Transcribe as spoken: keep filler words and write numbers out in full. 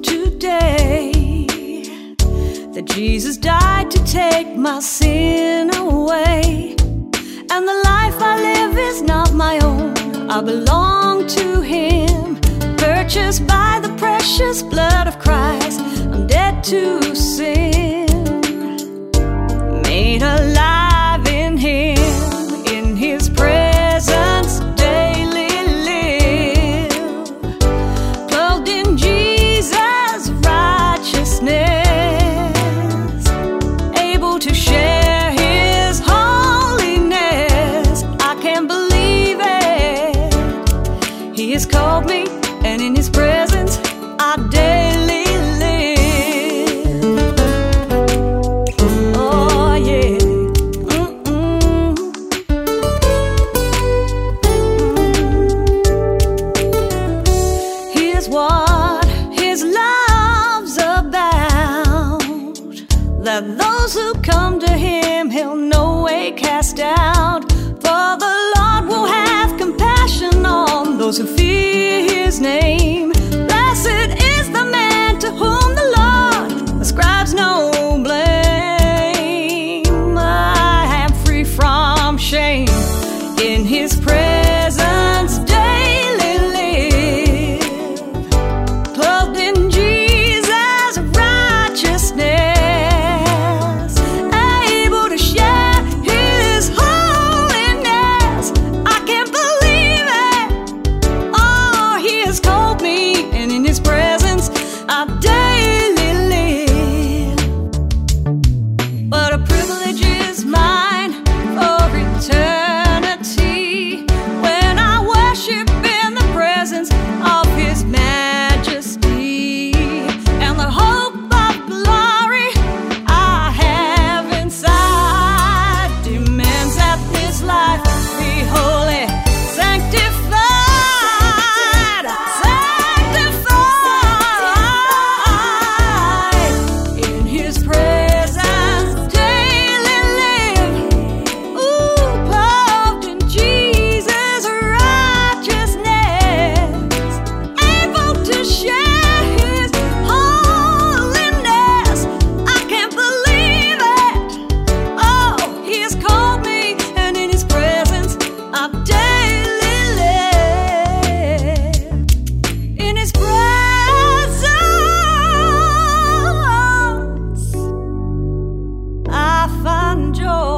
today that Jesus died to take my sin away. And the life I live is not my own, I belong to Him. Purchased by the precious blood of Christ, I'm dead to sin, made alive in Him. In His presence daily live, clothed in Jesus' righteousness, able to share His holiness. I can't believe it. He has called me, and in His presence I daily live. Oh yeah. Mm-mm. Here's what His love's about, that those who come to Him He'll no way cast out. For the Lord will have compassion on those who fear His name. Blessed is the man to whom the Lord ascribes no blame. I am free from shame, in His presence daily live, clothed in Jesus' righteousness, able to share His holiness. I can't believe it. Oh, He has called me, and in His presence I daily live. What a privilege is mine for eternity, when I worship in the presence of His majesty, and the hope of glory I have inside demands that this life be holy, sanctified, sanctified. In His presence daily live, ooh, clothed in Jesus' righteousness, able to share His holiness. I can't believe it. Oh, He has called me, and in His presence I daily live. In His presence I find joy.